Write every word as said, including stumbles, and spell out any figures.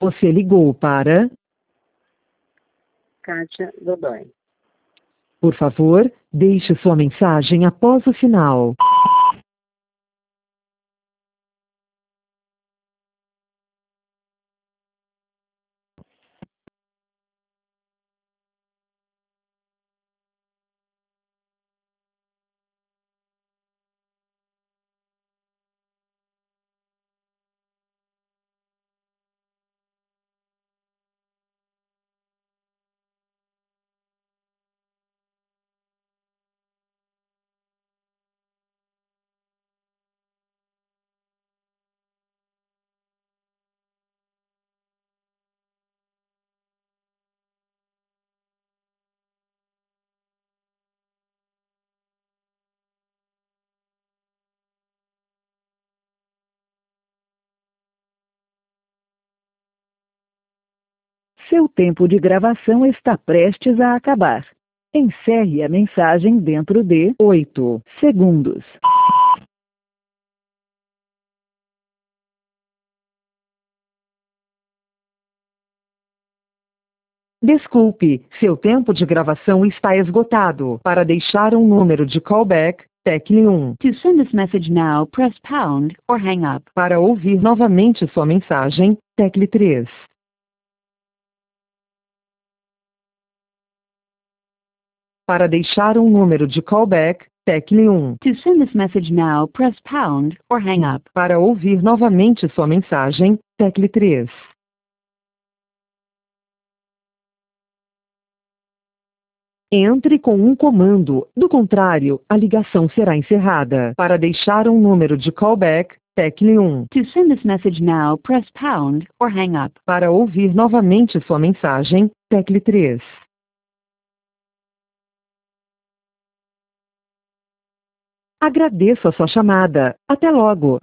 Você ligou para... Kátia Godoy. Por favor, deixe sua mensagem após o sinal. Seu tempo de gravação está prestes a acabar. Encerre a mensagem dentro de oito segundos. Desculpe, seu tempo de gravação está esgotado. Para deixar um número de callback, tecle um. To send this message now, press pound or hang up. Para ouvir novamente sua mensagem, tecle três. Para deixar um número de callback, tecle um. To send this message now, press pound or hang up. Para ouvir novamente sua mensagem, tecle três. Entre com um comando, do contrário, a ligação será encerrada. Para deixar um número de callback, tecle um. To send this message now, press pound or hang up. Para ouvir novamente sua mensagem, tecle três. Agradeço a sua chamada. Até logo.